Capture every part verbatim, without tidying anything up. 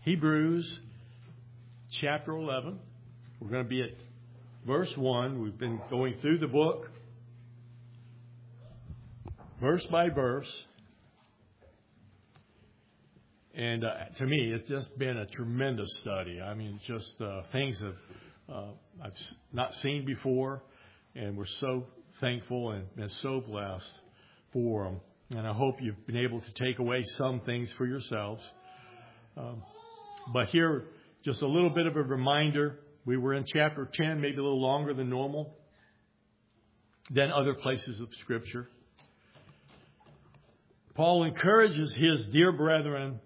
Hebrews chapter eleven. We're going to be at verse one. We've been going through the book, verse by verse. And uh, to me, it's just been a tremendous study. I mean, just uh, things that uh, I've not seen before. And we're so thankful and, and so blessed for them. And I hope you've been able to take away some things for yourselves. Um, but here, just a little bit of a reminder. We were in chapter ten, maybe a little longer than normal, than other places of Scripture. Paul encourages his dear brethren,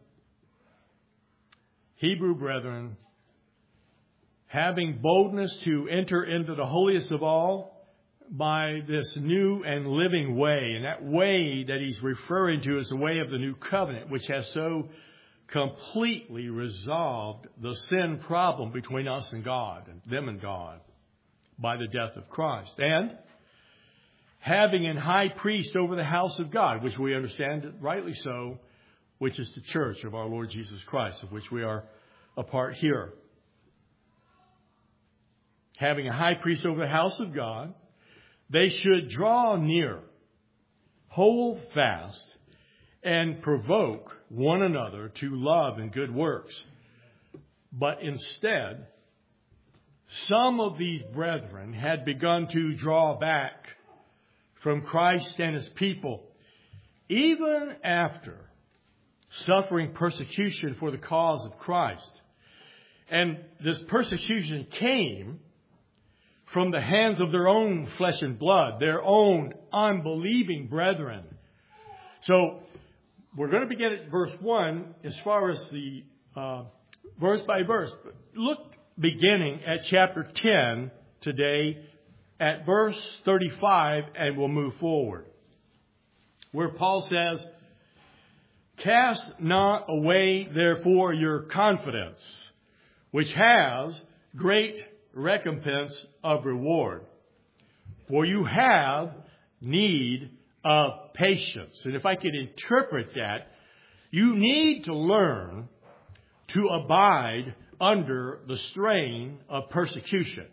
Hebrew brethren, having boldness to enter into the holiest of all by this new and living way. And that way that he's referring to is the way of the new covenant, which has so completely resolved the sin problem between us and God, and them and God, by the death of Christ. And having an high priest over the house of God, which we understand rightly so, which is the church of our Lord Jesus Christ, of which we are a part here. Having a high priest over the house of God, they should draw near, hold fast, and provoke one another to love and good works. But instead, some of these brethren had begun to draw back from Christ and his people, even after suffering persecution for the cause of Christ. And this persecution came from the hands of their own flesh and blood, their own unbelieving brethren. So we're going to begin at verse one as far as the uh, verse by verse. Look beginning at chapter ten today at verse thirty-five, and we'll move forward. Where Paul says, "Cast not away therefore your confidence, which has great recompense of reward. For you have need of patience." And if I could interpret that, you need to learn to abide under the strain of persecution.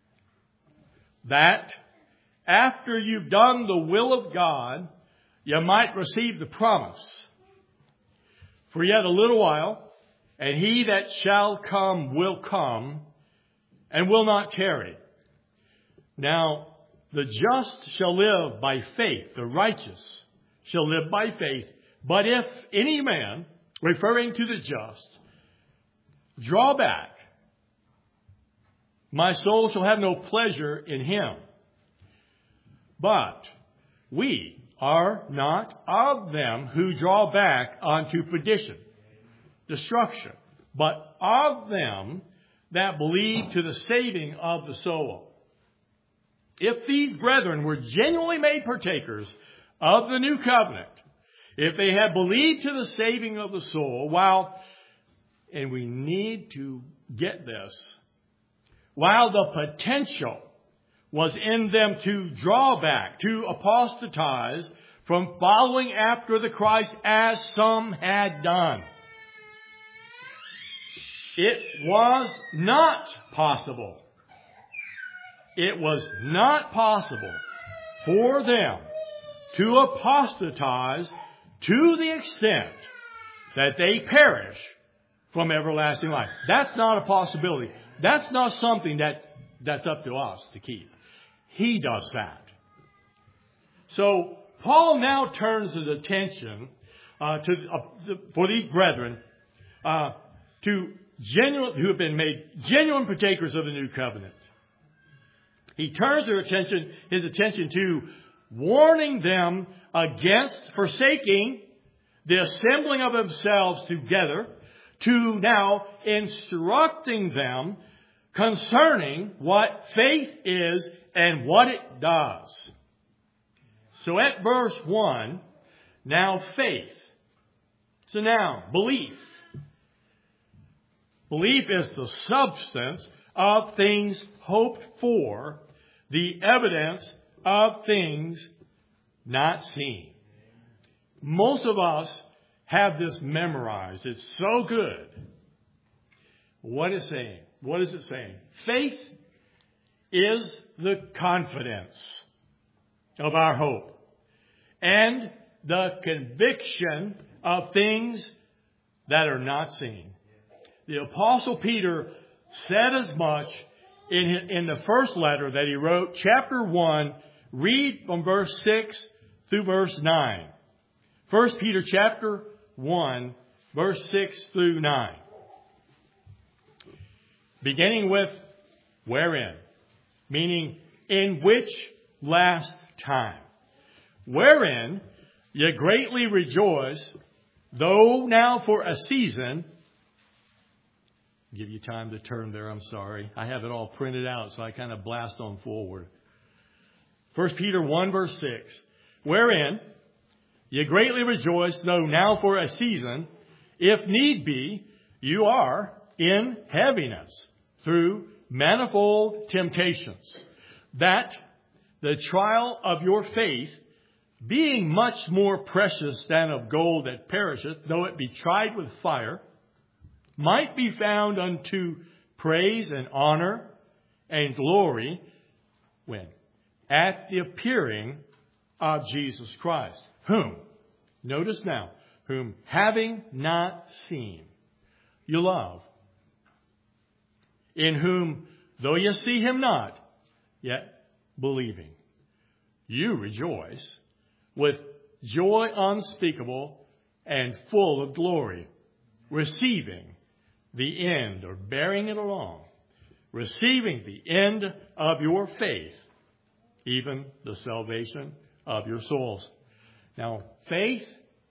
That after you've done the will of God, you might receive the promise. For yet a little while, and he that shall come will come, and will not tarry. Now, the just shall live by faith. The righteous shall live by faith. But if any man, referring to the just, draw back, my soul shall have no pleasure in him. But we are not of them who draw back unto perdition, destruction, but of them that believe to the saving of the soul. If these brethren were genuinely made partakers of the new covenant, if they had believed to the saving of the soul, while, and we need to get this, while the potential was in them to draw back, to apostatize from following after the Christ as some had done, it was not possible. It was not possible for them to apostatize to the extent that they perish from everlasting life. That's not a possibility. That's not something that, that's up to us to keep. He does that. So Paul now turns his attention uh, to uh, for these brethren uh, to Genuine, who have been made genuine partakers of the new covenant. He turns their attention, his attention to warning them against forsaking the assembling of themselves together, to now instructing them concerning what faith is and what it does. So at verse one, now faith. So now, belief. Belief is the substance of things hoped for, the evidence of things not seen. Most of us have this memorized. It's so good. what is saying? What is it saying? Faith is the confidence of our hope and the conviction of things that are not seen. The Apostle Peter said as much in, in the first letter that he wrote, chapter one, read from verse six through verse nine. First Peter chapter one, verse six through nine. Beginning with wherein, meaning in which last time. Wherein ye greatly rejoice, though now for a season. Give you time to turn there, I'm sorry. I have it all printed out, so I kind of blast on forward. First Peter one, verse six. Wherein ye greatly rejoice, though now for a season, if need be, you are in heaviness through manifold temptations, that the trial of your faith, being much more precious than of gold that perisheth, though it be tried with fire, might be found unto praise and honor and glory when? At the appearing of Jesus Christ, whom, notice now, whom having not seen, you love, in whom, though you see him not, yet believing, you rejoice with joy unspeakable and full of glory, receiving the end, or bearing it along, receiving the end of your faith, even the salvation of your souls. Now, faith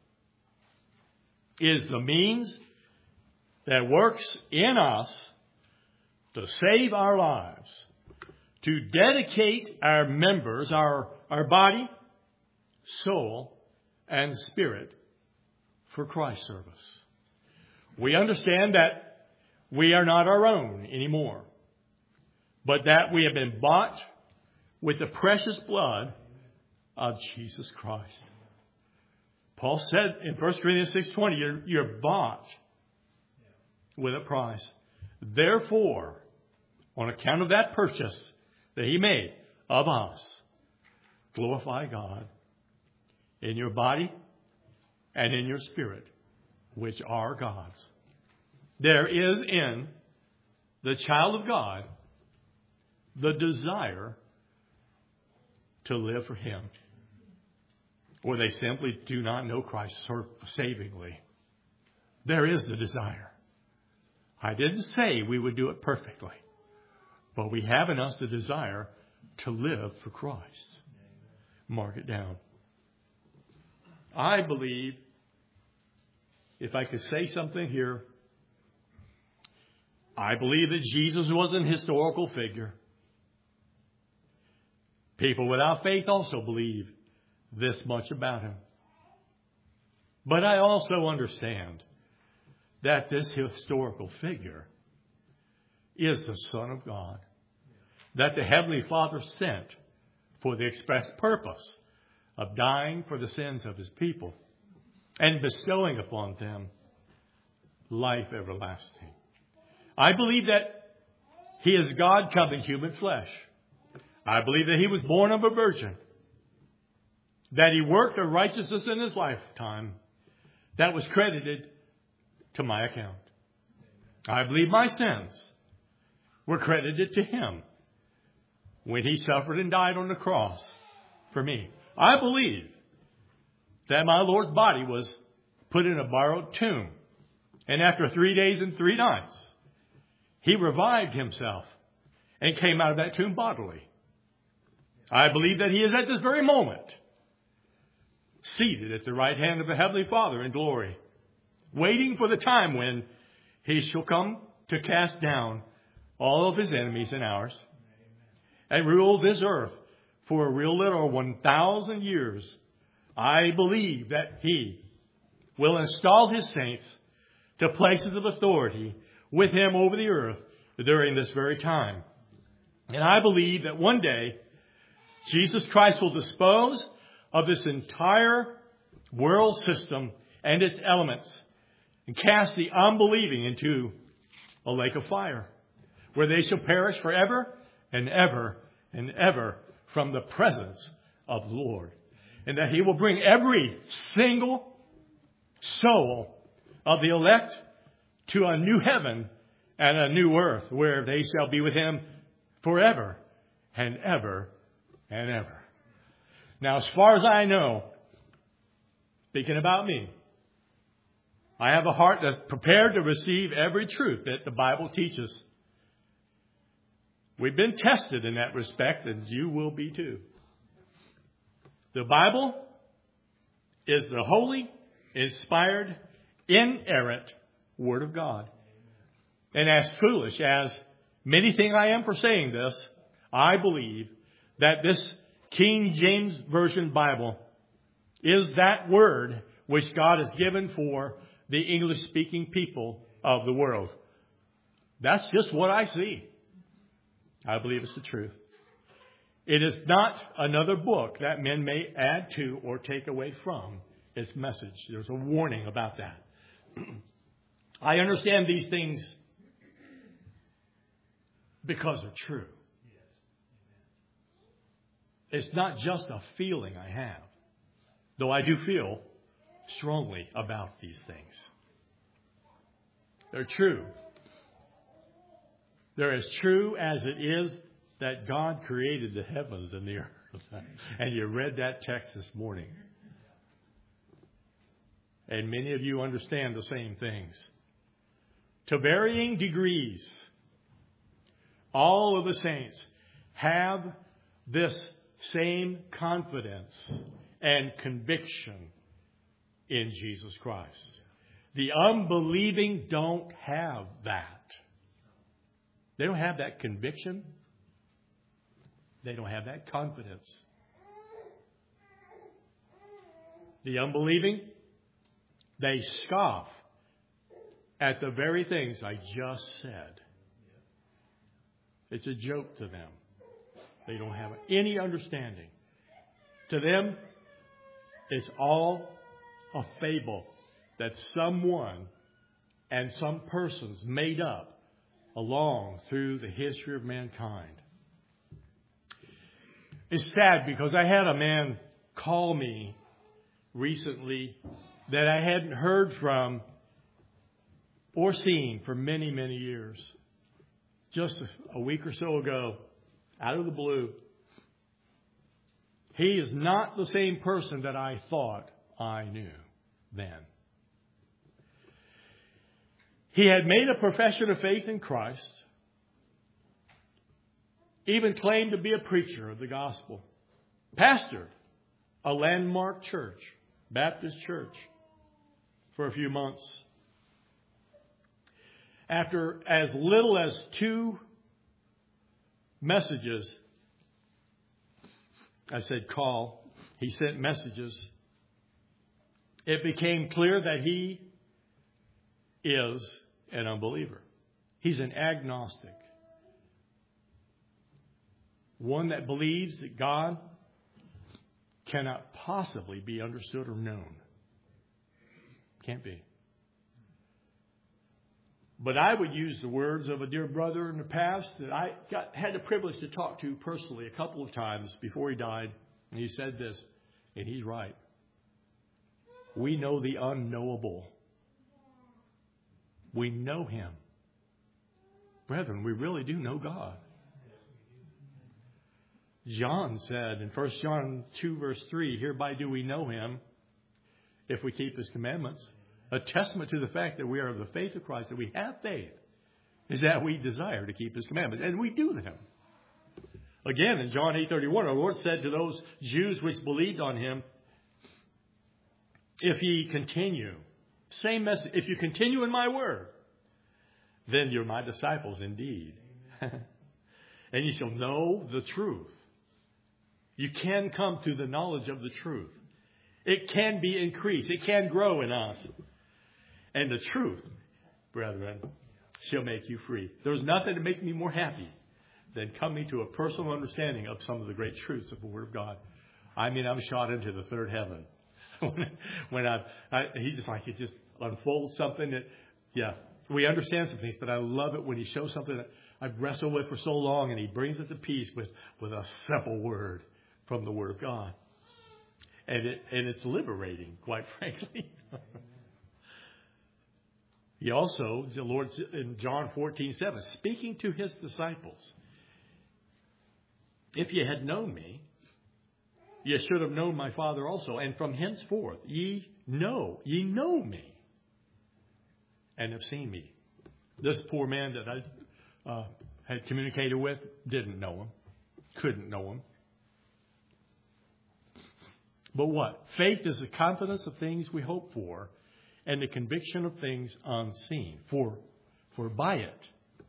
is the means that works in us to save our lives, to dedicate our members, our, our body, soul, and spirit for Christ's service. We understand that we are not our own anymore, but that we have been bought with the precious blood of Jesus Christ. Paul said in First Corinthians six twenty, you're, you're bought with a price. Therefore, on account of that purchase that he made of us, glorify God in your body and in your spirit, which are God's. There is in the child of God the desire to live for him, or they simply do not know Christ savingly. There is the desire. I didn't say we would do it perfectly, but we have in us the desire to live for Christ. Mark it down. I believe, if I could say something here, I believe that Jesus was an historical figure. People without faith also believe this much about him. But I also understand that this historical figure is the Son of God, that the Heavenly Father sent for the express purpose of dying for the sins of his people and bestowing upon them life everlasting. I believe that he is God come in human flesh. I believe that he was born of a virgin, that he worked a righteousness in his lifetime that was credited to my account. I believe my sins were credited to him when he suffered and died on the cross for me. I believe that my Lord's body was put in a borrowed tomb, and after three days and three nights, he revived himself and came out of that tomb bodily. I believe that he is at this very moment seated at the right hand of the Heavenly Father in glory, waiting for the time when he shall come to cast down all of his enemies and ours and rule this earth for a real literal one thousand years. I believe that he will install his saints to places of authority with him over the earth during this very time. And I believe that one day Jesus Christ will dispose of this entire world system and its elements and cast the unbelieving into a lake of fire, where they shall perish forever and ever and ever from the presence of the Lord. And that He will bring every single soul of the elect to a new heaven and a new earth, where they shall be with Him forever and ever and ever. Now, as far as I know, speaking about me, I have a heart that's prepared to receive every truth that the Bible teaches. We've been tested in that respect, and you will be too. The Bible is the holy, inspired, inerrant Word of God. And as foolish as many think I am for saying this, I believe that this King James Version Bible is that Word which God has given for the English-speaking people of the world. That's just what I see. I believe it's the truth. It is not another book that men may add to or take away from its message. There's a warning about that. I understand these things because they're true. It's not just a feeling I have, though I do feel strongly about these things. They're true. They're as true as it is that God created the heavens and the earth. And you read that text this morning. And many of you understand the same things. To varying degrees, all of the saints have this same confidence and conviction in Jesus Christ. The unbelieving don't have that. They don't have that conviction. They don't have that confidence. The unbelieving, they scoff at the very things I just said. It's a joke to them. They don't have any understanding. To them, it's all a fable that someone and some persons made up along through the history of mankind. It's sad because I had a man call me recently that I hadn't heard from or seen for many, many years. Just a week or so ago, out of the blue. He is not the same person that I thought I knew then. He had made a profession of faith in Christ, even claimed to be a preacher of the gospel, pastored a landmark church, Baptist church, for a few months. After as little as two messages, I said call, he sent messages, it became clear that he is an unbeliever. He's an agnostic. One that believes that God cannot possibly be understood or known. Can't be. But I would use the words of a dear brother in the past that I got, had the privilege to talk to personally a couple of times before he died. And he said this, and he's right. We know the unknowable. We know Him. Brethren, we really do know God. John said in First John two verse three, hereby do we know Him if we keep His commandments. A testament to the fact that we are of the faith of Christ, that we have faith, is that we desire to keep His commandments. And we do them. Again, in John eight thirty-one, our Lord said to those Jews which believed on Him, if ye continue, same message, if you continue in my word, then you're my disciples indeed. And you shall know the truth. You can come to the knowledge of the truth. It can be increased. It can grow in us. And the truth, brethren, shall make you free. There's nothing that makes me more happy than coming to a personal understanding of some of the great truths of the Word of God. I mean, I'm shot into the third heaven. when I, I, he just like, he just unfolds something that, yeah, we understand some things, but I love it when he shows something that I've wrestled with for so long, and he brings it to peace with, with a simple word from the Word of God. And it and it's liberating, quite frankly. He also, the Lord in John fourteen seven, speaking to his disciples, if ye had known me, ye should have known my Father also. And from henceforth ye know, ye know me, and have seen me. This poor man that I uh, had communicated with didn't know him, couldn't know him. But what? Faith is the confidence of things we hope for and the conviction of things unseen. For, for by it,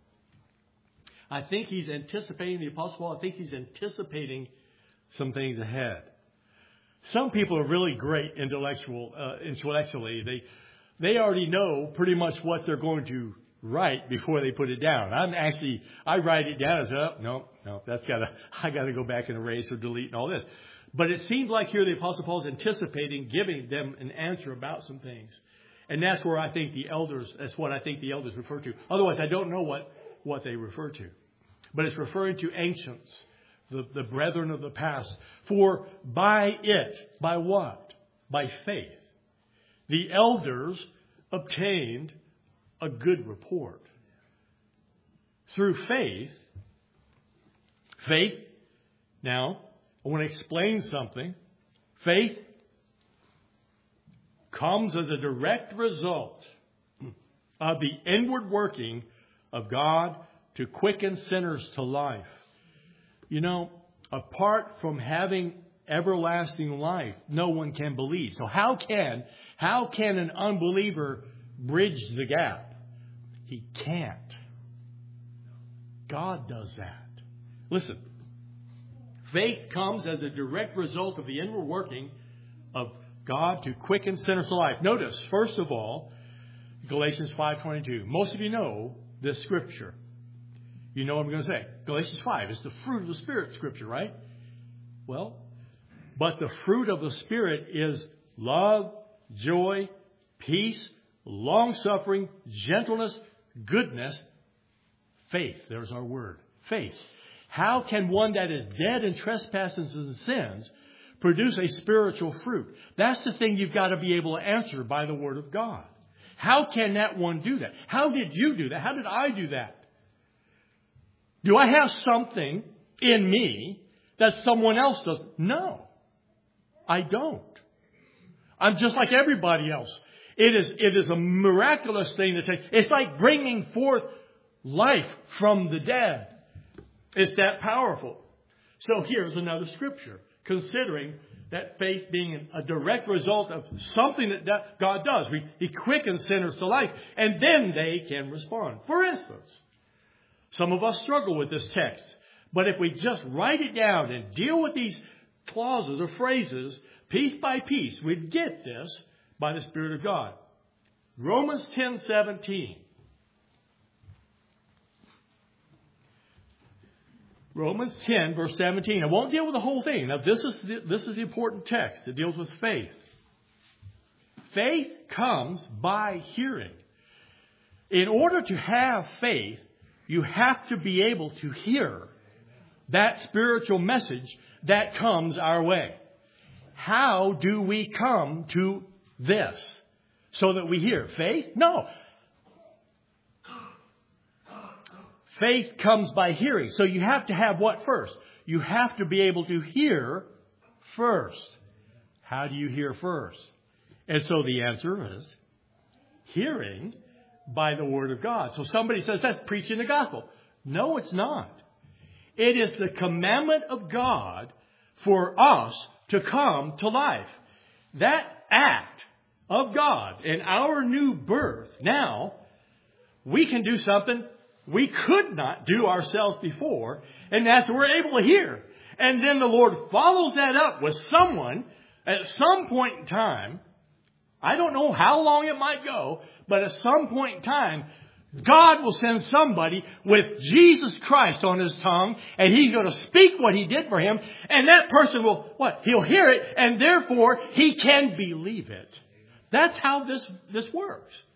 I think he's anticipating, the Apostle Paul, I think he's anticipating some things ahead. Some people are really great intellectual, uh, intellectually. They, they already know pretty much what they're going to write before they put it down. I'm actually, I write it down and say, oh, no, no, that's gotta, I gotta go back and erase or delete and all this. But it seems like here the Apostle Paul is anticipating giving them an answer about some things. And that's where I think the elders, that's what I think the elders refer to. Otherwise, I don't know what, what they refer to. But it's referring to ancients, the, the brethren of the past. For by it, by what? By faith, the elders obtained a good report. Through faith, faith, now, I want to explain something. Faith comes as a direct result of the inward working of God to quicken sinners to life. You know, apart from having everlasting life, no one can believe. So how can, how can an unbeliever bridge the gap? He can't. God does that. Listen. Faith comes as a direct result of the inward working of God to quicken sinners to life. Notice, first of all, Galatians five twenty-two. Most of you know this scripture. You know what I'm going to say. Galatians five is the fruit of the Spirit scripture, right? Well, but the fruit of the Spirit is love, joy, peace, long-suffering, gentleness, goodness, faith. There's our word. Faith. How can one that is dead in trespasses and sins produce a spiritual fruit? That's the thing you've got to be able to answer by the Word of God. How can that one do that? How did you do that? How did I do that? Do I have something in me that someone else does? No, I don't. I'm just like everybody else. It is, it is a miraculous thing to take. It's like bringing forth life from the dead. It's that powerful. So here's another scripture, considering that faith being a direct result of something that God does. He quickens sinners to life, and then they can respond. For instance, some of us struggle with this text, but if we just write it down and deal with these clauses or phrases piece by piece, we'd get this by the Spirit of God. Romans ten seventeen. Romans ten, verse seventeen. I won't deal with the whole thing. Now, this is the, this is the important text. It deals with faith. Faith comes by hearing. In order to have faith, you have to be able to hear that spiritual message that comes our way. How do we come to this so that we hear? Faith? No. Faith comes by hearing. So you have to have what first? You have to be able to hear first. How do you hear first? And so the answer is hearing by the Word of God. So somebody says that's preaching the gospel. No, it's not. It is the commandment of God for us to come to life. That act of God in our new birth, now we can do something we could not do ourselves before, and that's what we're able to hear. And then the Lord follows that up with someone at some point in time. I don't know how long it might go, but at some point in time, God will send somebody with Jesus Christ on his tongue, and he's going to speak what he did for him, and that person will, what? He'll hear it, and therefore he can believe it. That's how this, this works.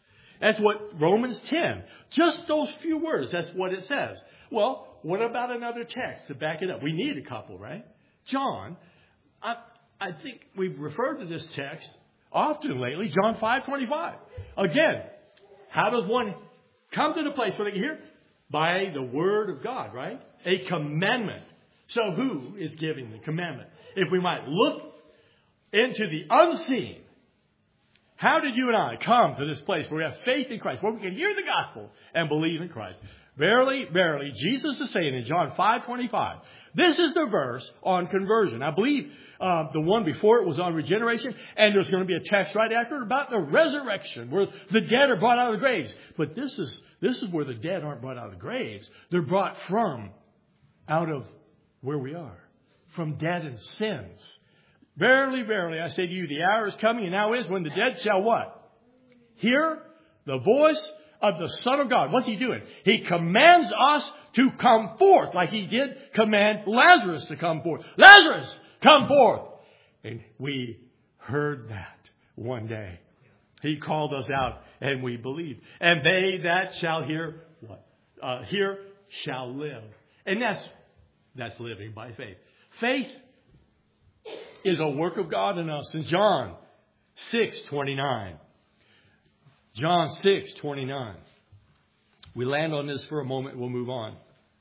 That's what Romans ten, just those few words, that's what it says. Well, what about another text to back it up? We need a couple, right? John, I, I think we've referred to this text often lately, John five twenty-five. Again, how does one come to the place where they can hear? By the word of God, right? A commandment. So who is giving the commandment? If we might look into the unseen, how did you and I come to this place where we have faith in Christ, where we can hear the gospel and believe in Christ? Verily, verily, Jesus is saying in John five twenty-five, this is the verse on conversion. I believe uh, the one before it was on regeneration, and there's going to be a text right after it about the resurrection, where the dead are brought out of the graves. But this is this is where the dead aren't brought out of the graves. They're brought from out of where we are, from dead in sins. Verily, verily, I say to you, the hour is coming, and now is, when the dead shall what? Hear the voice of the Son of God. What's he doing? He commands us to come forth, like he did command Lazarus to come forth. Lazarus, come forth. And we heard that one day. He called us out, and we believed. And they that shall hear, what? Uh, hear shall live. And that's, that's living by faith. Faith is a work of God in us. In John six twenty-nine. John six twenty-nine. We land on this for a moment. We'll move on.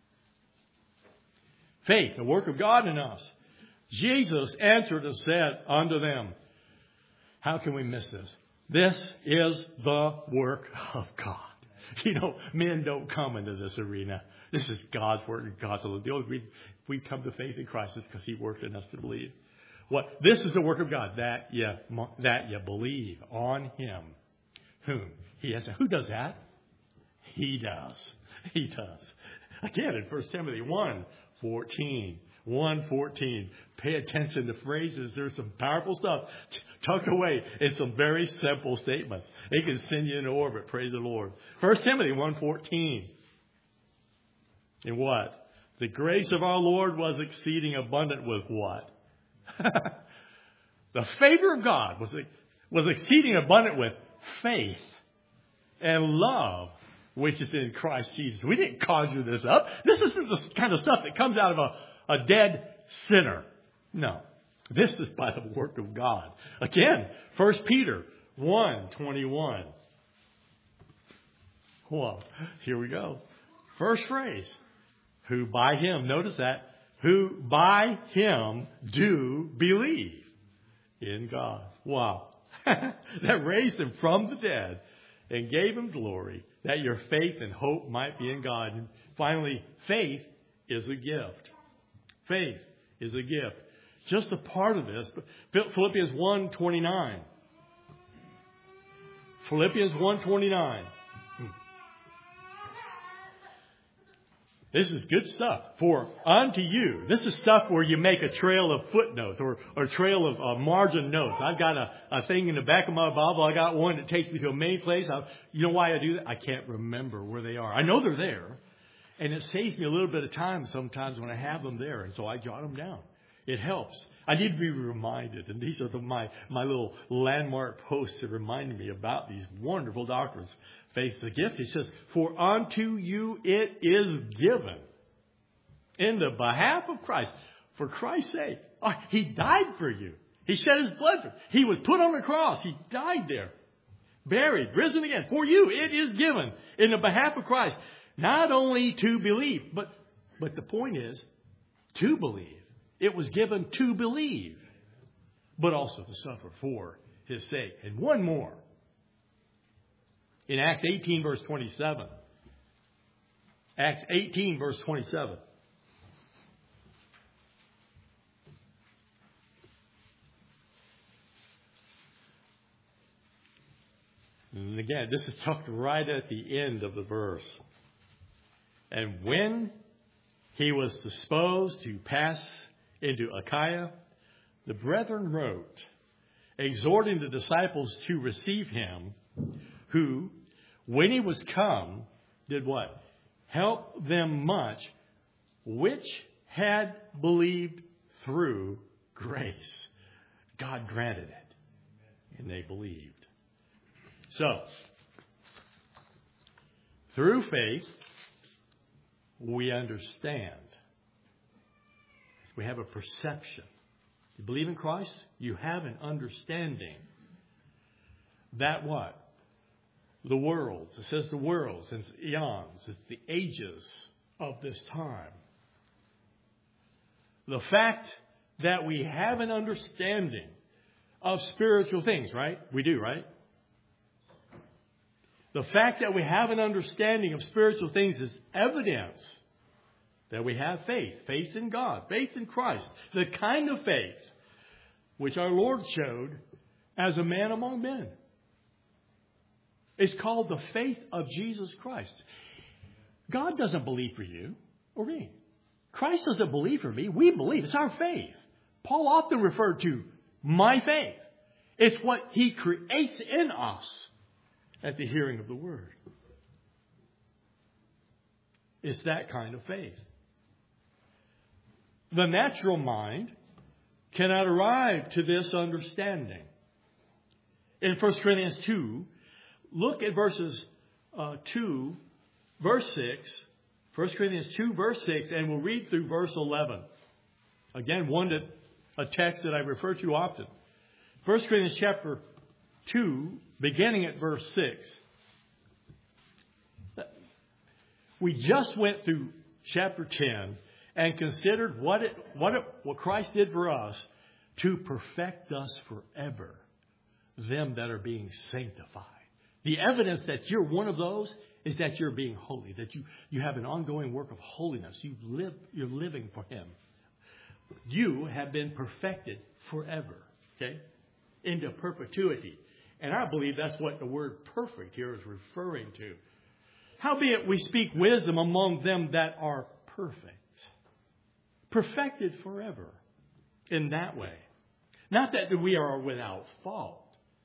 Faith, a work of God in us. Jesus answered and said unto them, how can we miss this? This is the work of God. You know, men don't come into this arena. This is God's work and God's will. The only reason we come to faith in Christ is because he worked in us to believe. What? This is the work of God, that you, that you believe on him whom he has. Who does that? He does. He does. Again, in First Timothy one fourteen. one fourteen. Pay attention to phrases. There's some powerful stuff tucked away in some very simple statements. They can send you into orbit. Praise the Lord. First Timothy one fourteen. And what? The grace of our Lord was exceeding abundant with what? The favor of God was, was exceeding abundant with faith and love, which is in Christ Jesus. We didn't conjure this up. This isn't the kind of stuff that comes out of a, a dead sinner. No. This is by the work of God. Again, First Peter one twenty-one. Well, here we go. First phrase. Who by him, notice that, who by him do believe in God. Wow. That raised him from the dead and gave him glory, that your faith and hope might be in God. And finally, faith is a gift. Faith is a gift. Just a part of this. Philippians one twenty-nine. Philippians one twenty-nine. This is good stuff. For unto you, this is stuff where you make a trail of footnotes or, or a trail of uh, margin notes. I've got a, a thing in the back of my Bible. I got one that takes me to a main place. I, you know why I do that? I can't remember where they are. I know they're there. And it saves me a little bit of time sometimes when I have them there. And so I jot them down. It helps. I need to be reminded. And these are the, my, my little landmark posts that remind me about these wonderful doctrines. Faith is a gift. He says, for unto you it is given in the behalf of Christ. For Christ's sake. Oh, he died for you. He shed his blood. He was put on the cross. He died there. Buried. Risen again. For you it is given in the behalf of Christ. Not only to believe. But, but the point is to believe. It was given to believe. But also to suffer for his sake. And one more. In Acts eighteen, verse twenty-seven. Acts eighteen, verse twenty-seven. And again, this is tucked right at the end of the verse. And when he was disposed to pass into Achaia, the brethren wrote, exhorting the disciples to receive him, who, when he was come, did what? Help them much, which had believed through grace. God granted it, and they believed. So, Through faith, we understand. We have a perception. You believe in Christ, you have an understanding that what? The worlds. It says the worlds. It's eons. It's the ages of this time. The fact that we have an understanding of spiritual things, right? We do, right? The fact that we have an understanding of spiritual things is evidence that we have faith. Faith in God. Faith in Christ. The kind of faith which our Lord showed as a man among men. It's called the faith of Jesus Christ. God doesn't believe for you or me. Christ doesn't believe for me. We believe. It's our faith. Paul often referred to my faith. It's what He creates in us at the hearing of the Word. It's that kind of faith. The natural mind cannot arrive to this understanding. In First Corinthians two, look at verses uh, two, verse six. First Corinthians two, verse six, and we'll read through verse eleven. Again, one that a text that I refer to often. First Corinthians chapter two, beginning at verse six. We just went through chapter ten and considered what it, what it, what Christ did for us to perfect us forever, them that are being sanctified. The evidence that you're one of those is that you're being holy, that you, you have an ongoing work of holiness. You live, you're living for Him. You have been perfected forever, okay, into perpetuity. And I believe that's what the word perfect here is referring to. Howbeit we speak wisdom among them that are perfect. Perfected forever in that way. Not that we are without fault,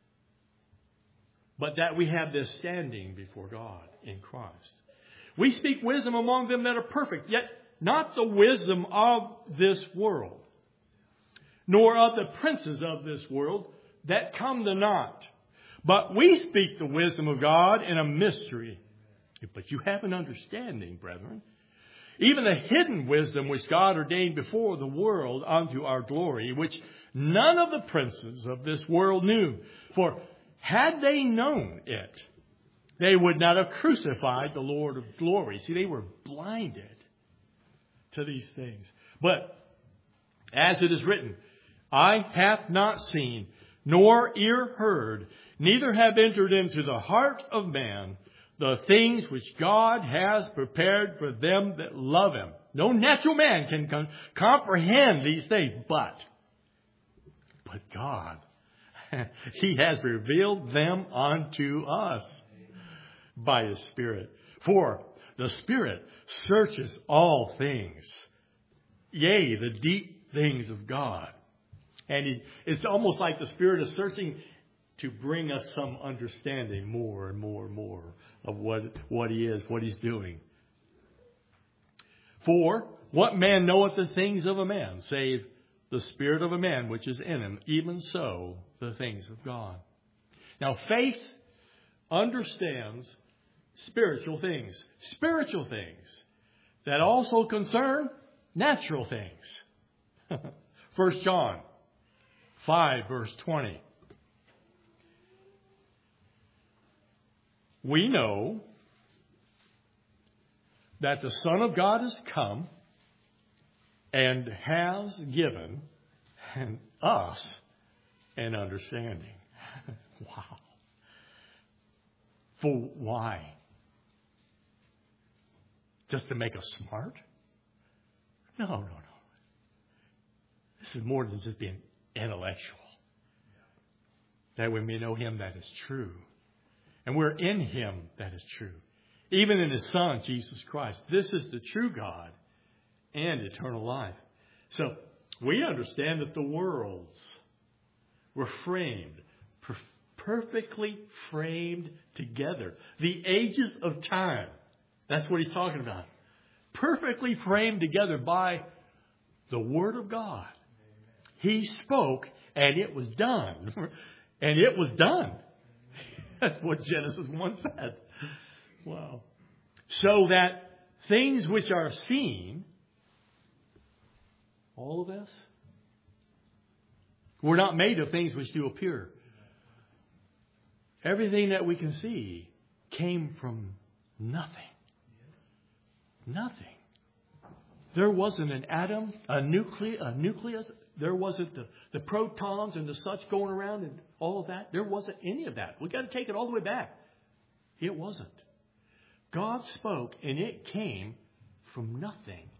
but that we have this standing before God in Christ. We speak wisdom among them that are perfect, yet not the wisdom of this world, nor of the princes of this world that come to naught. But we speak the wisdom of God in a mystery. But you have an understanding, brethren. Even the hidden wisdom which God ordained before the world unto our glory, which none of the princes of this world knew. For had they known it, they would not have crucified the Lord of glory. See, they were blinded to these things. But as it is written, eye hath not seen, nor ear heard, neither have entered into the heart of man the things which God has prepared for them that love Him. No natural man can com- comprehend these things, but, but God, He has revealed them unto us by His Spirit. For the Spirit searches all things, yea, the deep things of God. And he, it's almost like the Spirit is searching to bring us some understanding more and more and more of what, what He is, what He's doing. For what man knoweth the things of a man, save the spirit of a man which is in him, even so the things of God. Now faith understands spiritual things. Spiritual things that also concern natural things. First John five, verse twenty. We know that the Son of God has come and has given us an understanding. Wow. For why? Just to make us smart? No, no, no. This is more than just being intellectual. That we may know Him that is true. And we're in Him that is true. Even in His Son, Jesus Christ. This is the true God and eternal life. So we understand that the worlds were framed, per- perfectly framed together. The ages of time. That's what He's talking about. Perfectly framed together by the Word of God. He spoke and it was done. And it was done. That's what Genesis one said. Wow. So that things which are seen, all of us, we're not made of things which do appear. Everything that we can see came from nothing. Nothing. There wasn't an atom, a nucleus, a nucleus. There wasn't the, the protons and the such going around and all of that. There wasn't any of that. We've got to take it all the way back. It wasn't. God spoke and it came from nothing.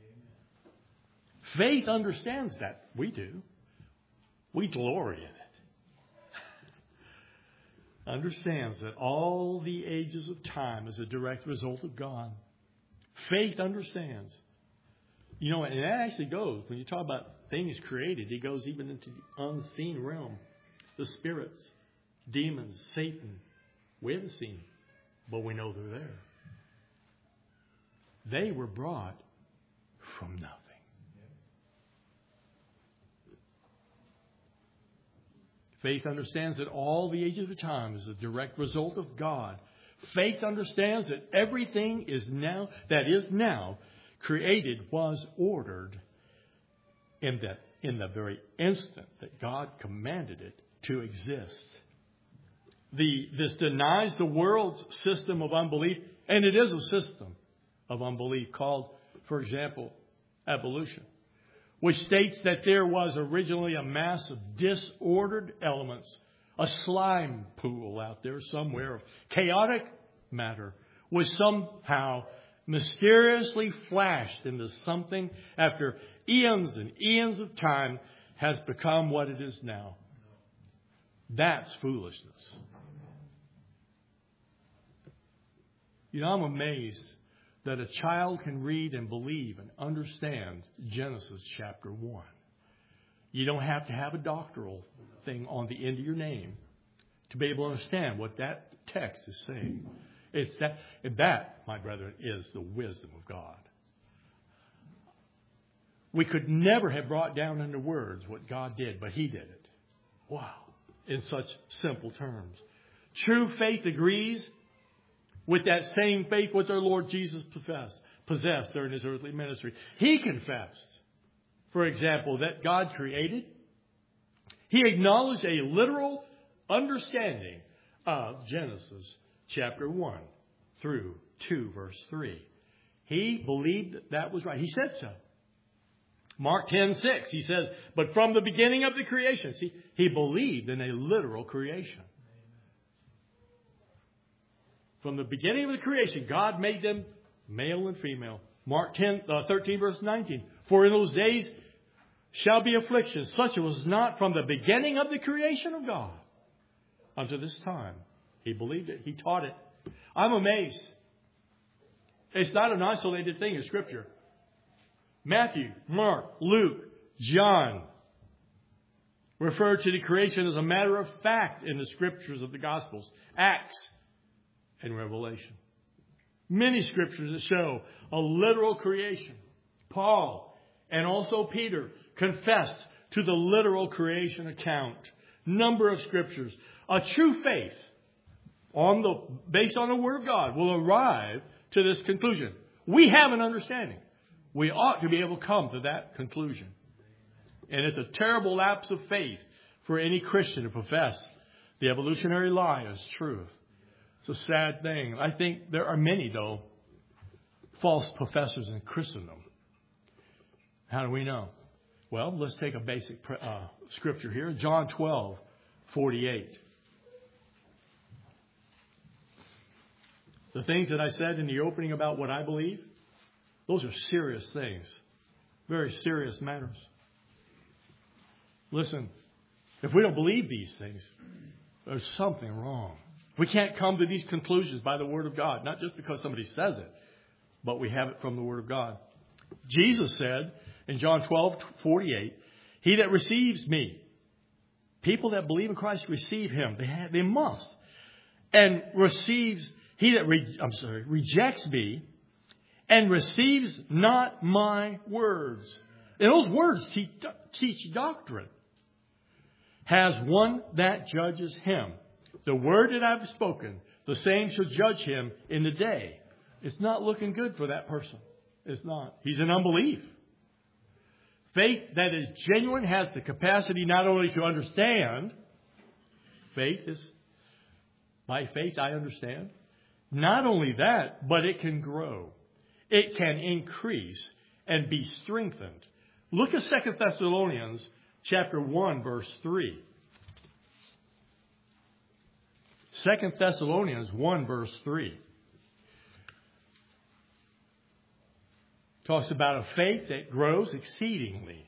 Faith understands that. We do. We glory in it. Understands that all the ages of time is a direct result of God. Faith understands. You know, and that actually goes, when you talk about things created, it goes even into the unseen realm. The spirits, demons, Satan. We haven't seen them, but we know they're there. They were brought from nothing. Faith understands that all the ages of time is a direct result of God. Faith understands that everything is now that is now created was ordered in that in the very instant that God commanded it to exist. The this denies the world's system of unbelief, and it is a system of unbelief called, for example, evolution, which states that there was originally a mass of disordered elements, a slime pool out there somewhere of chaotic matter, was somehow mysteriously flashed into something after eons and eons of time has become what it is now. That's foolishness. You know, I'm amazed that a child can read and believe and understand Genesis chapter one. You don't have to have a doctoral thing on the end of your name to be able to understand what that text is saying. It's that, and that, my brethren, is the wisdom of God. We could never have brought down into words what God did, but He did it. Wow. In such simple terms. True faith agrees with that same faith which our Lord Jesus possessed, possessed during His earthly ministry. He confessed, for example, that God created. He acknowledged a literal understanding of Genesis chapter one through two, verse three. He believed that that was right. He said so. Mark ten six, he says, but from the beginning of the creation, see, he believed in a literal creation. From the beginning of the creation, God made them male and female. Mark ten, uh, thirteen, verse nineteen. For in those days shall be affliction, such as was not from the beginning of the creation of God unto this time. He believed it. He taught it. I'm amazed. It's not an isolated thing in Scripture. Matthew, Mark, Luke, John refer to the creation as a matter of fact in the Scriptures of the Gospels. Acts and Revelation. Many Scriptures that show a literal creation. Paul and also Peter confessed to the literal creation account. Number of Scriptures. A true faith on the based on the Word of God will arrive to this conclusion. We have an understanding. We ought to be able to come to that conclusion. And it's a terrible lapse of faith for any Christian to profess the evolutionary lie as truth. It's a sad thing. I think there are many, though, false professors in Christendom. How do we know? Well, let's take a basic uh, scripture here. John twelve forty-eight. The things that I said in the opening about what I believe, those are serious things. Very serious matters. Listen, if we don't believe these things, there's something wrong. We can't come to these conclusions by the Word of God, not just because somebody says it, but we have it from the Word of God. Jesus said in John twelve forty-eight, he that receives me, people that believe in Christ receive Him. They have, they must. And receives, he that, re, I'm sorry, rejects me and receives not my words. And those words teach, teach doctrine. Has one that judges him. The word that I've spoken, the same shall judge him in the day It's not looking good for that person. It's not. He's in unbelief. Faith that is genuine has the capacity not only to understand. Faith is, by faith I understand. Not only that, but it can grow. It can increase and be strengthened. Look at Second Thessalonians chapter one, verse three. Second Thessalonians one, verse three. Talks about a faith that grows exceedingly.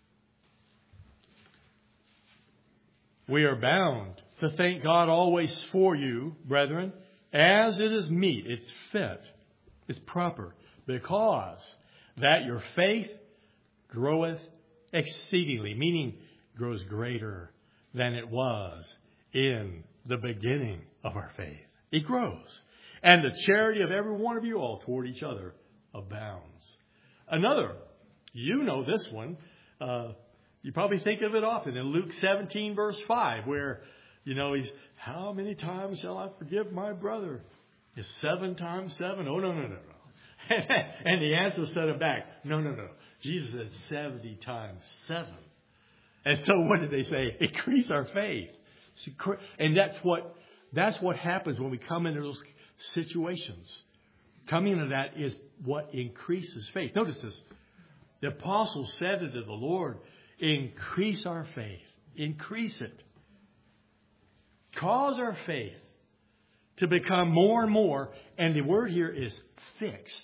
We are bound to thank God always for you, brethren, as it is meet, it's fit, it's proper, because that your faith groweth exceedingly, meaning grows greater than it was in the beginning of our faith. It grows. And the charity of every one of you all toward each other abounds. Another, you know this one, uh, you probably think of it often in Luke seventeen, verse five, where, you know, he's, how many times shall I forgive my brother? Is seven times seven? Oh, no, no, no, no. And the answer set him back. No, no, no. Jesus said seventy times seven. And so what did they say? Increase our faith. And that's what, that's what happens when we come into those situations. Coming into that is what increases faith. Notice this. The apostle said it to the Lord, increase our faith. Increase it. Cause our faith to become more and more, and the word here is fixed,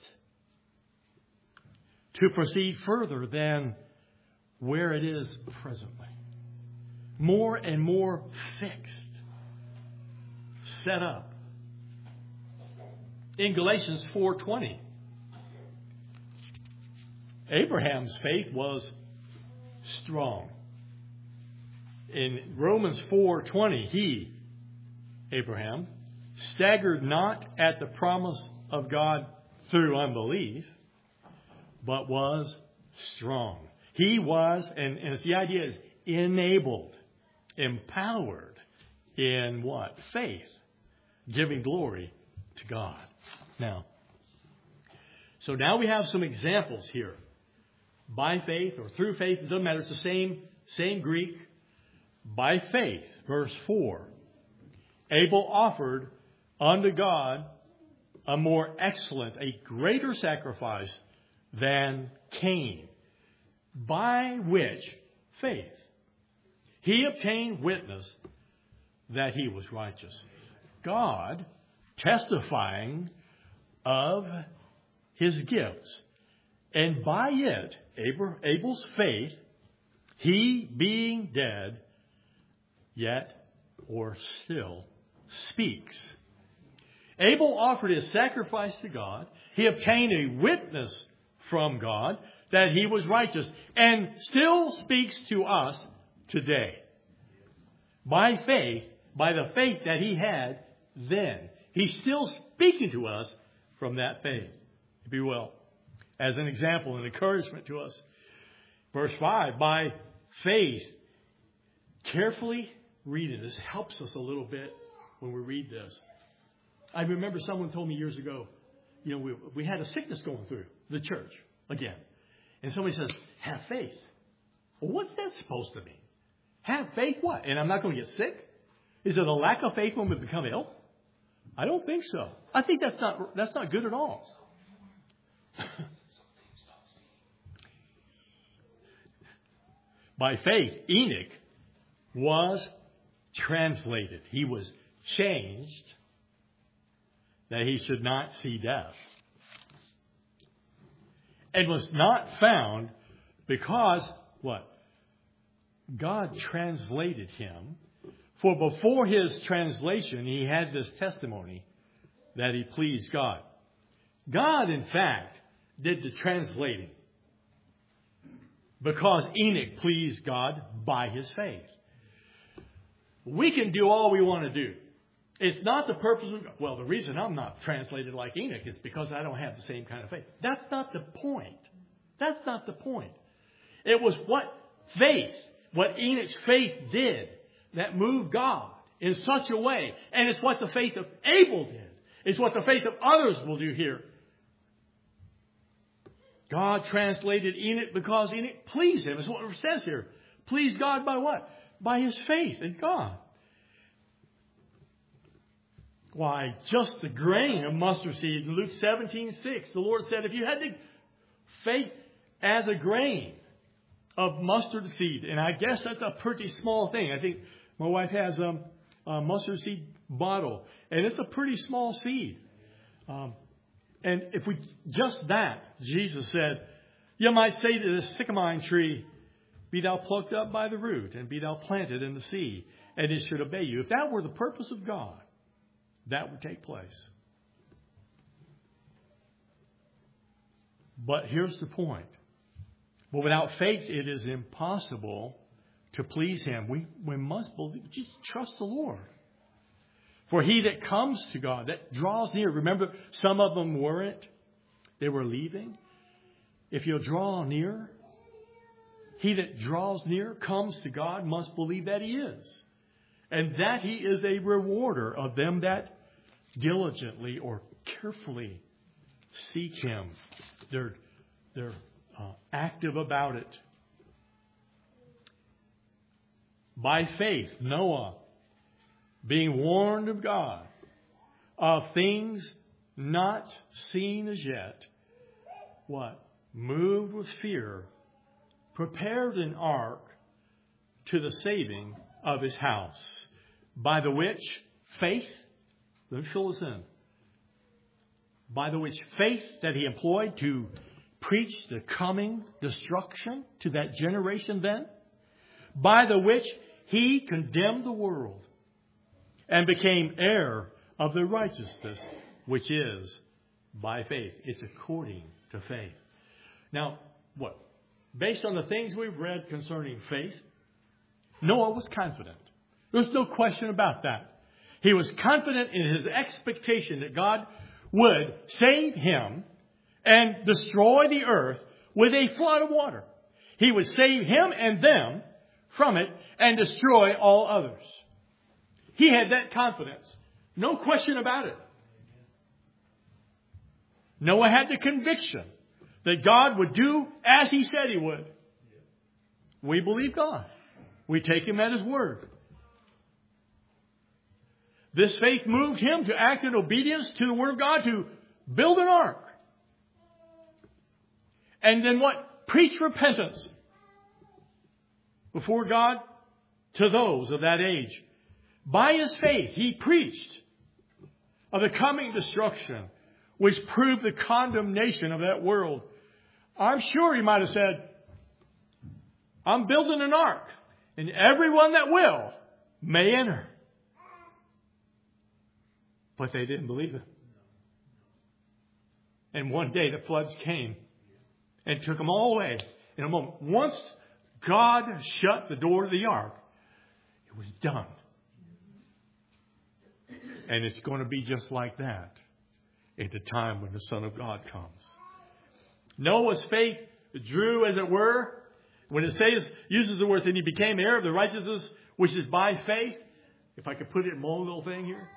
to proceed further than where it is presently. More and more fixed, set up. In Galatians four twenty, Abraham's faith was strong. In Romans four twenty, he, Abraham, staggered not at the promise of God through unbelief, but was strong. He was, and, and the idea is enabled, empowered in what? Faith, giving glory to God. Now, so now we have some examples here. By faith or through faith, it doesn't matter. It's the same, same Greek. By faith, verse four. Abel offered unto God a more excellent, a greater sacrifice than Cain, by which faith he obtained witness that he was righteous. God testifying of his gifts. And by it, Abel's faith, he being dead, yet or still speaks. Abel offered his sacrifice to God. He obtained a witness from God that he was righteous, and still speaks to us today. By faith, by the faith that he had then. He's still speaking to us from that faith, if you will, as an example and encouragement to us. Verse five, by faith, carefully read it. This helps us a little bit when we read this. I remember someone told me years ago, you know, we, we had a sickness going through the church again. And somebody says, have faith. Well, what's that supposed to mean? Have faith what? And I'm not going to get sick? Is it a lack of faith when we become ill? I don't think so. I think that's not that's not good at all. By faith, Enoch was translated. He was changed that he should not see death. And was not found because, what? God translated him. For before his translation, he had this testimony that he pleased God. God, in fact, did the translating because Enoch pleased God by his faith. We can do all we want to do. It's not the purpose of, well, the reason I'm not translated like Enoch is because I don't have the same kind of faith. That's not the point. That's not the point. It was what faith, what Enoch's faith did that moved God in such a way. And it's what the faith of Abel did. It's what the faith of others will do here God translated Enoch because Enoch pleased him. That's what it says here. Pleased God by what? By his faith in God. Why, just a grain of mustard seed. In Luke seventeen six, the Lord said, if you had the faith as a grain of mustard seed, and I guess that's a pretty small thing. I think my wife has a, a mustard seed bottle, and it's a pretty small seed. Um, and if we, just that, Jesus said, you might say to this sycamore tree, be thou plucked up by the root, and be thou planted in the sea, and it should obey you. If that were the purpose of God, that would take place. But here's the point. But without faith, it is impossible to please Him. We, we must believe, just trust the Lord. For he that comes to God, that draws near. Remember, some of them weren't. They were leaving. If you'll draw near, he that draws near, comes to God, must believe that He is. And that He is a rewarder of them that diligently or carefully seek Him. They're, they're uh, active about it. By faith, Noah, being warned of God of things not seen as yet, what? Moved with fear, prepared an ark to the saving of his house, by the which faith, let me fill this in, by the which faith that he employed to preach the coming destruction to that generation then, by the which he condemned the world and became heir of the righteousness which is by faith. It's according to faith. Now, what? Based on the things we've read concerning faith, Noah was confident. There's no question about that. He was confident in his expectation that God would save him and destroy the earth with a flood of water. He would save him and them from it and destroy all others. He had that confidence. No question about it. Noah had the conviction that God would do as He said He would. We believe God. We take Him at His word. This faith moved him to act in obedience to the word of God, to build an ark. And then what? Preach repentance before God to those of that age. By his faith, he preached of the coming destruction, which proved the condemnation of that world. I'm sure he might have said, I'm building an ark, and everyone that will may enter. But they didn't believe it. And one day the floods came and took them all away in a moment. Once God shut the door to the ark, it was done. And it's going to be just like that at the time when the Son of God comes. Noah's faith drew, as it were, when it says, uses the word, and he became heir of the righteousness which is by faith. If I could put it in one little thing here.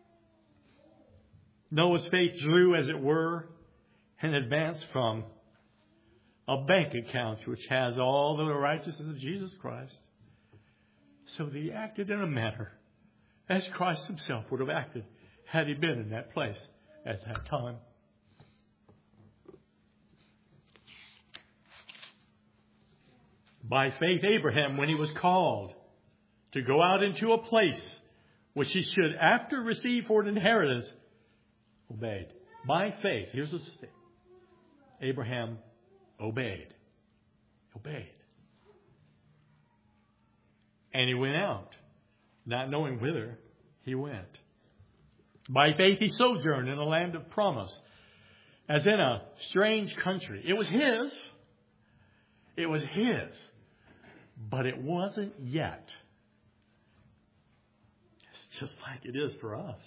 Noah's faith drew, as it were, an advance from a bank account which has all the righteousness of Jesus Christ. So that he acted in a manner as Christ himself would have acted had he been in that place at that time. By faith, Abraham, when he was called to go out into a place which he should after receive for an inheritance, obeyed. By faith, here's what it says. Abraham obeyed. Obeyed. And he went out, not knowing whither he went. By faith he sojourned in a land of promise, as in a strange country. It was his. It was his. But it wasn't yet. It's just like it is for us.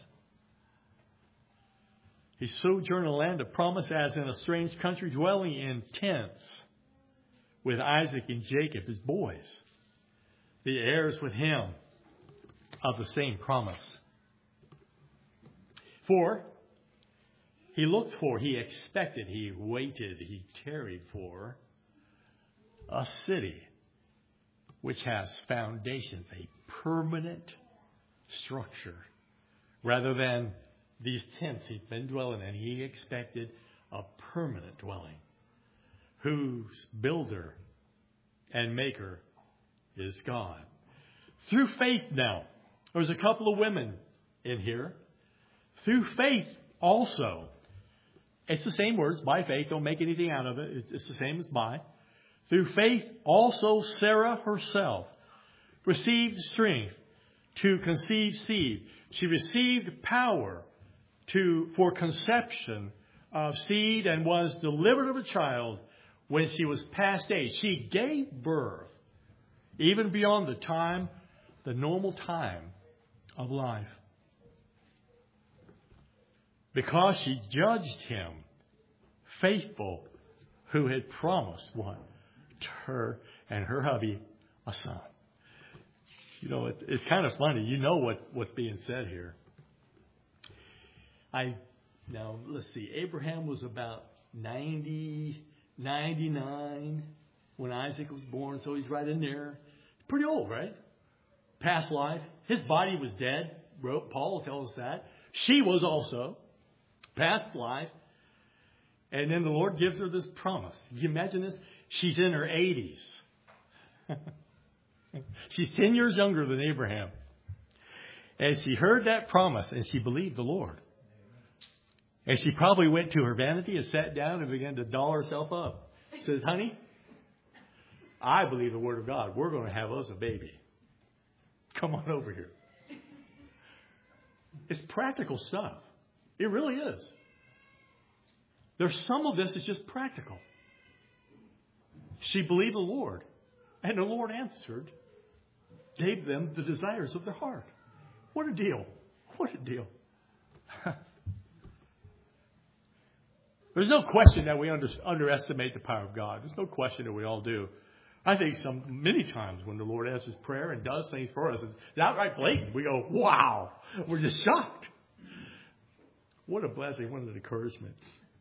He sojourned in a land of promise, as in a strange country, dwelling in tents with Isaac and Jacob, his boys, the heirs with him of the same promise. For He looked for, he expected, he waited, he tarried for a city which has foundations, a permanent structure, rather than these tents he'd been dwelling in. He expected a permanent dwelling, whose builder and maker is God. Through faith now, there's a couple of women in here. Through faith also, it's the same words, by faith, don't make anything out of it. It's the same as by. Through faith also Sarah herself received strength to conceive seed. She received power to for conception of seed and was delivered of a child when she was past age. She gave birth even beyond the time, the normal time of life. Because she judged him faithful who had promised what? To her and her hubby a son. You know, it, it's kind of funny. You know what, what's being said here. I now let's see. Abraham was about ninety, ninety-nine when Isaac was born, so he's right in there. Pretty old, right? Past life. His body was dead. Wrote Paul tells us that. She was also past life. And then the Lord gives her this promise. Can you imagine this? She's in her eighties. She's ten years younger than Abraham. And she heard that promise and she believed the Lord. And she probably went to her vanity and sat down and began to doll herself up. Says, honey, I believe the Word of God. We're going to have us a baby. Come on over here. It's practical stuff. It really is. There's some of this is just practical. She believed the Lord, and the Lord answered, gave them the desires of their heart. What a deal. What a deal. There's no question that we under, underestimate the power of God. There's no question that we all do. I think some many times when the Lord answers prayer and does things for us, it's outright blatant. We go, wow. We're just shocked. What a blessing. What an encouragement.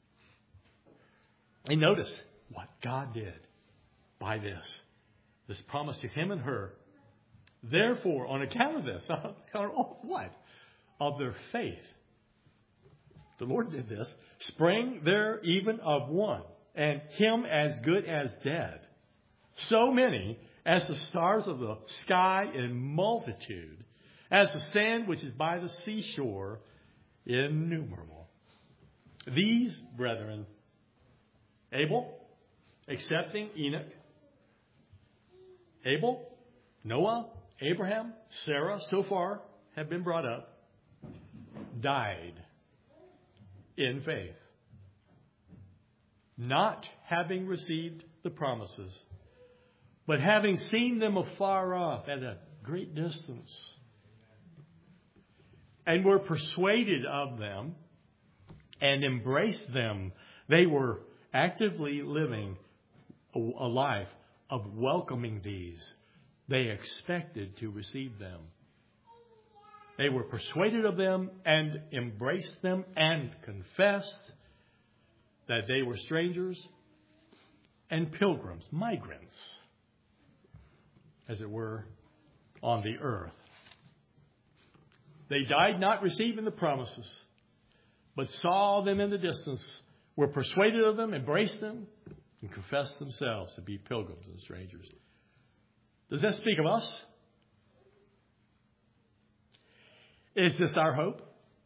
And notice what God did by this. This promise to him and her. Therefore, on account of this, on account of what? Of their faith. The Lord did this. Sprang there even of one, and him as good as dead. So many as the stars of the sky in multitude, as the sand which is by the seashore, innumerable. These, brethren, Abel, accepting Enoch, Abel, Noah, Abraham, Sarah, so far have been brought up, died in faith, not having received the promises, but having seen them afar off at a great distance, and were persuaded of them and embraced them. They were actively living a, a life of welcoming these. They expected to receive them. They were persuaded of them and embraced them and confessed that they were strangers and pilgrims, migrants, as it were, on the earth. They died not receiving the promises, but saw them in the distance, were persuaded of them, embraced them, and confessed themselves to be pilgrims and strangers. Does that speak of us? Is this our hope?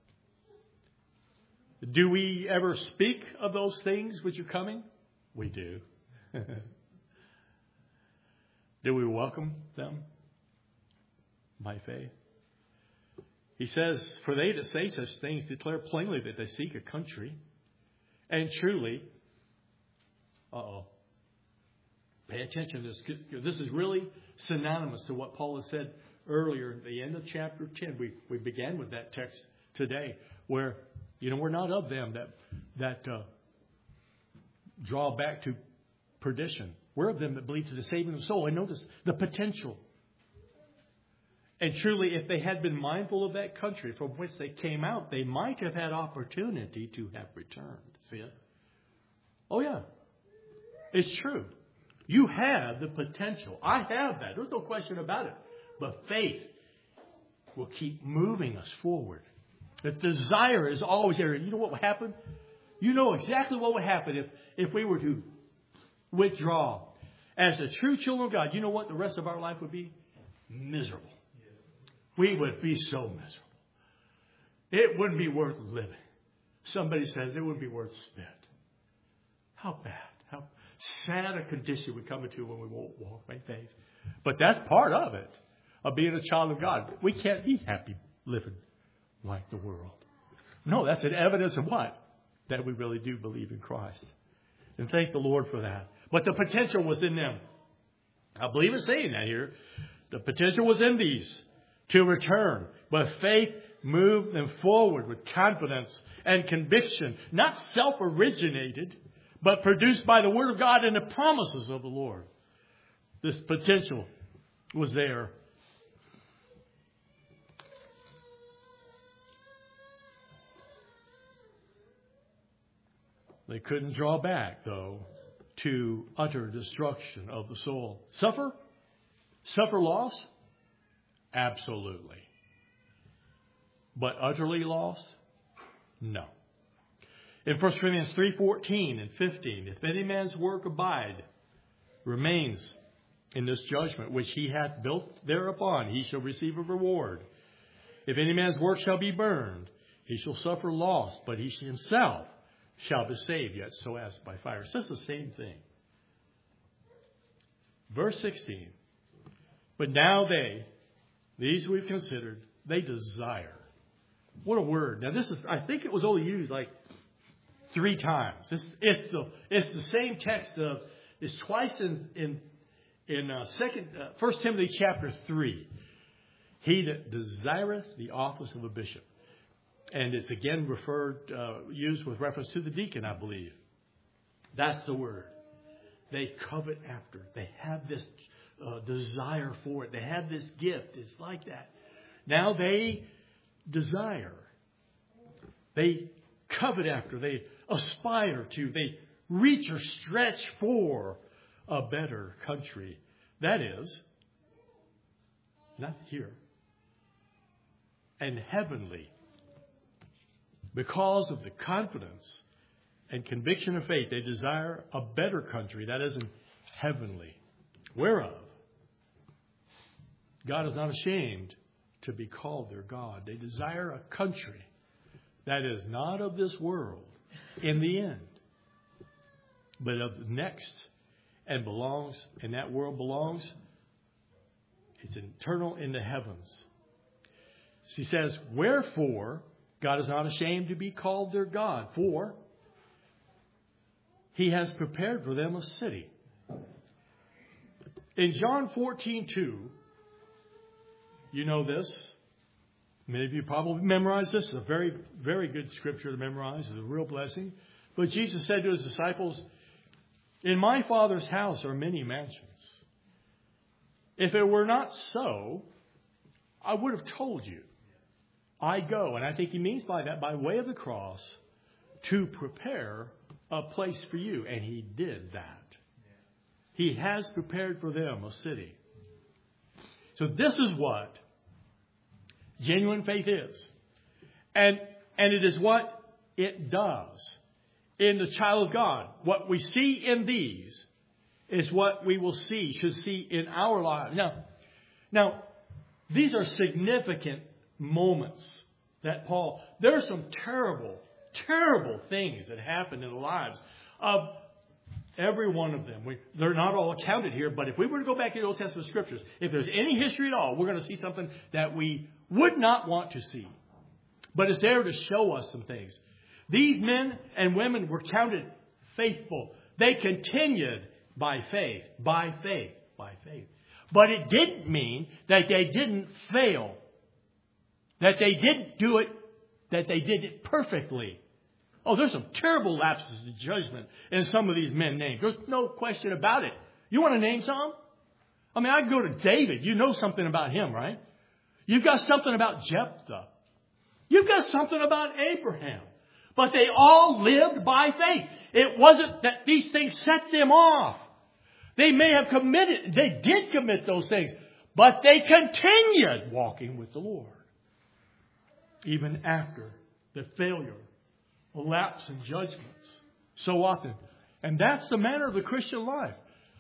Do we ever speak of those things which are coming? We do. Do we welcome them by faith? He says, for they that say such things declare plainly that they seek a country. And truly, uh-oh, pay attention to this. This is really synonymous to what Paul has said earlier at the end of chapter ten. We we began with that text today where, you know, we're not of them that, that uh, draw back to perdition. We're of them that believe to the saving of the soul. And notice the potential. And truly, if they had been mindful of that country from which they came out, they might have had opportunity to have returned. See it? Oh, yeah. It's true. You have the potential. I have that. There's no question about it. But faith will keep moving us forward. The desire is always there. You know what would happen? You know exactly what would happen if, if we were to withdraw. As the true children of God, you know what the rest of our life would be? Miserable. We would be so miserable. It wouldn't be worth living. Somebody says it wouldn't be worth spent. How bad, how sad a condition we come into when we won't walk by faith. But that's part of it, of being a child of God. We can't be happy living like the world. No, that's an evidence of what? That we really do believe in Christ. And thank the Lord for that. But the potential was in them. I believe it's saying that here. The potential was in these to return. But faith moved them forward with confidence and conviction. Not self-originated, but produced by the Word of God and the promises of the Lord. This potential was there. They couldn't draw back, though, to utter destruction of the soul. Suffer? Suffer loss? Absolutely. But utterly lost? No. In First Corinthians three fourteen and fifteen, if any man's work abide, remains in this judgment which he hath built thereupon, he shall receive a reward. If any man's work shall be burned, he shall suffer loss, but he himself shall be saved, yet so as by fire. It's just the same thing. Verse sixteen. But now they, these we've considered, they desire. What a word. Now this is, I think it was only used like three times. It's, it's the it's the same text of, it's twice in in in uh, second uh, First Timothy chapter three. He that desireth the office of a bishop. And it's again referred, uh, used with reference to the deacon, I believe. That's the word. They covet after. They have this uh, desire for it. They have this gift. It's like that. Now they desire. They covet after. They aspire to. They reach or stretch for a better country. That is, not here, and heavenly. Because of the confidence and conviction of faith, they desire a better country, that is, in heavenly. Whereof God is not ashamed to be called their God. They desire a country that is not of this world in the end, but of the next, and belongs, and that world belongs, it's eternal in the heavens. She says, wherefore God is not ashamed to be called their God, for He has prepared for them a city. In John fourteen two, you know this. Many of you probably memorized this. It's a very, very good scripture to memorize. It's a real blessing. But Jesus said to His disciples, in my Father's house are many mansions. If it were not so, I would have told you. I go, and I think He means by that, by way of the cross, to prepare a place for you. And He did that. He has prepared for them a city. So this is what genuine faith is. And, and it is what it does in the child of God. What we see in these is what we will see, should see in our lives. Now, now these are significant moments that Paul, there are some terrible, terrible things that happen in the lives of every one of them. We, they're not all accounted here, but if we were to go back to the Old Testament scriptures, if there's any history at all, we're going to see something that we would not want to see. But it's there to show us some things. These men and women were counted faithful. They continued by faith, by faith, by faith. But it didn't mean that they didn't fail. That they didn't do it, that they did it perfectly. Oh, there's some terrible lapses of judgment in some of these men named. There's no question about it. You want to name some? I mean, I can go to David. You know something about him, right? You've got something about Jephthah. You've got something about Abraham. But they all lived by faith. It wasn't that these things set them off. They may have committed, they did commit those things, but they continued walking with the Lord. Even after the failure, the lapse in judgments so often. And that's the manner of the Christian life.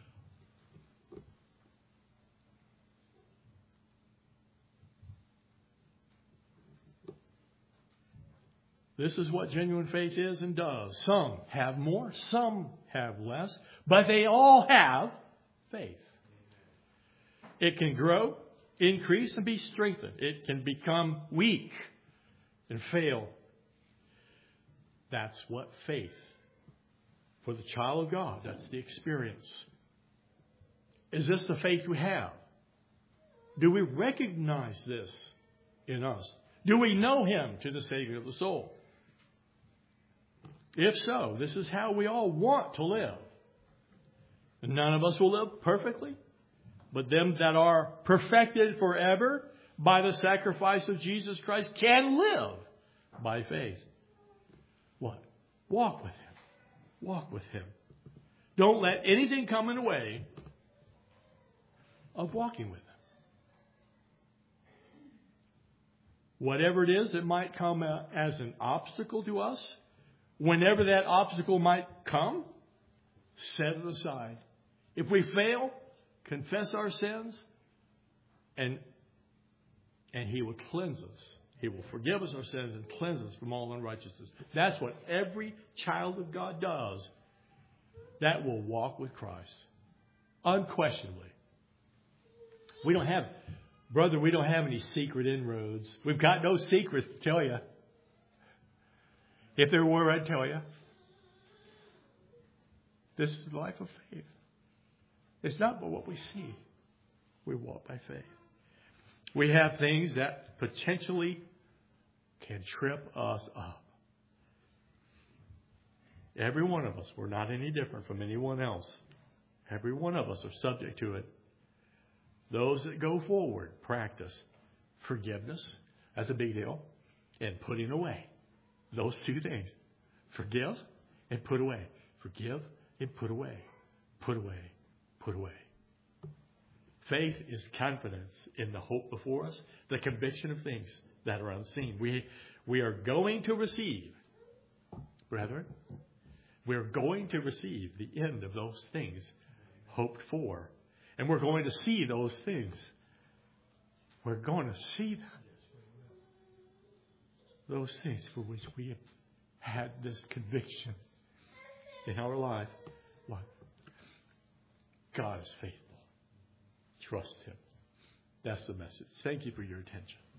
This is what genuine faith is and does. Some have more, some have less, but they all have faith. It can grow, increase, and be strengthened. It can become weak and fail. That's what faith, for the child of God, that's the experience. Is this the faith we have? Do we recognize this in us? Do we know Him to the Savior of the soul? If so, this is how we all want to live. And none of us will live perfectly, but them that are perfected forever by the sacrifice of Jesus Christ can live by faith. What? Walk with Him. Walk with Him. Don't let anything come in the way of walking with Him. Whatever it is that might come as an obstacle to us, whenever that obstacle might come, set it aside. If we fail, confess our sins, and, and He will cleanse us. He will forgive us our sins and cleanse us from all unrighteousness. That's what every child of God does that will walk with Christ. Unquestionably. We don't have, brother, we don't have any secret inroads. We've got no secrets to tell you. If there were, I'd tell you. This is the life of faith. It's not but what we see. We walk by faith. We have things that potentially can trip us up. Every one of us, we're not any different from anyone else. Every one of us are subject to it. Those that go forward practice forgiveness. That's a big deal. And putting away. Those two things. Forgive and put away. Forgive and put away. Put away. Put away. Faith is confidence in the hope before us, the conviction of things that are unseen. We, we are going to receive, brethren, we're going to receive the end of those things hoped for. And we're going to see those things. We're going to see them. Those things for which we have had this conviction in our life. What? God is faithful. Trust Him. That's the message. Thank you for your attention.